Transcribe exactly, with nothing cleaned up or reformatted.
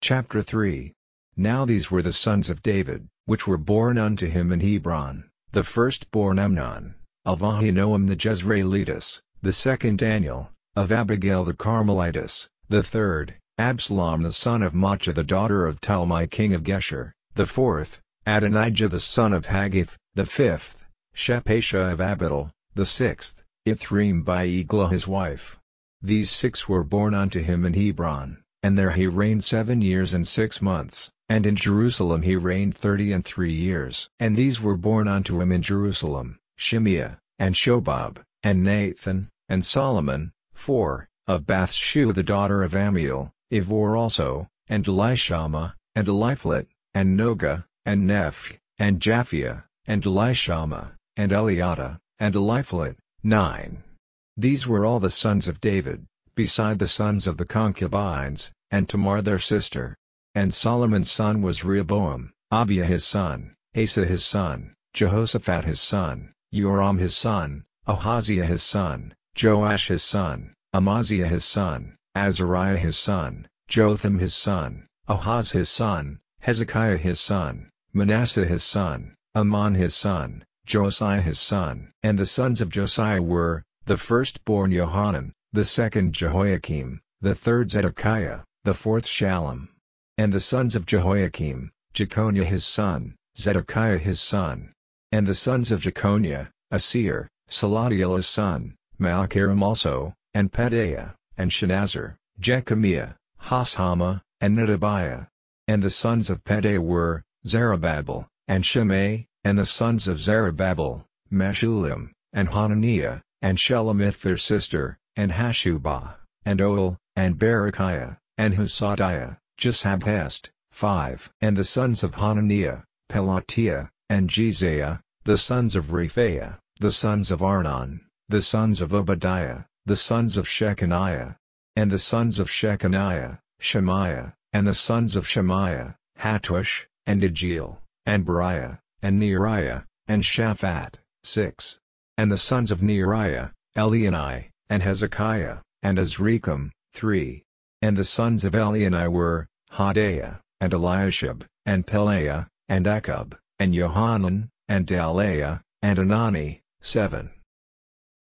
Chapter three. Now these were the sons of David, which were born unto him in Hebron: the firstborn Amnon, of Ahinoam the Jezreelitess; the second Daniel, of Abigail the Carmelitess; the third, Absalom the son of Maachah the daughter of Talmai king of Geshur; the fourth, Adonijah the son of Haggith; the fifth, Shepashah of Abital; the sixth, Ithream by Eglah his wife. These six were born unto him in Hebron, and there he reigned seven years and six months, and in Jerusalem he reigned thirty and three years. And these were born unto him in Jerusalem, Shimeah, and Shobab, and Nathan, and Solomon, four, of Bathshua the daughter of Ammiel, Ivor also, and Elishama, and Eliphalet, and Noga, and Neph, and Japhia, and Elishama, and Eliada, and Eliphalet, nine. These were all the sons of David, beside the sons of the concubines, and Tamar their sister. And Solomon's son was Rehoboam, Abiah his son, Asa his son, Jehoshaphat his son, Joram his son, Ahaziah his son, Joash his son, Amaziah his son, Azariah his son, Jotham his son, Ahaz his son, Hezekiah his son, Manasseh his son, Amon his son, Josiah his son. And the sons of Josiah were, the firstborn Johanan, the second Jehoiakim, the third Zedekiah, the fourth Shallum. And the sons of Jehoiakim, Jeconiah his son, Zedekiah his son. And the sons of Jeconiah, Asir, Salatiel his son, Malchiram also, and Pedaiah, and Shenazar, Jechemiah, Hoshama, and Nedabiah. And the sons of Pedaiah were, Zerubbabel, and Shimei. And the sons of Zerubbabel, Meshullam, and Hananiah, and Shelomith their sister, and Hashubah, and Oel, and Berechiah, and Husadiah, Jeshabhest, five. And the sons of Hananiah, Pelatiah, and Jezaiah, the sons of Rephaiah, the sons of Arnon, the sons of Obadiah, the sons of Shechaniah. And the sons of Shechaniah, Shemaiah, and the sons of Shemaiah, Hattush, and Ajiel, and Beriah, and Neariah, and Shaphat, six. And the sons of Neariah, Elionai, and Hezekiah, and Azrikam, three. And the sons of Elionai were, Hodaiah, and Eliashib, and Pelaiah, and Akub, and Johanan, and Dalaiah, and Anani, seven.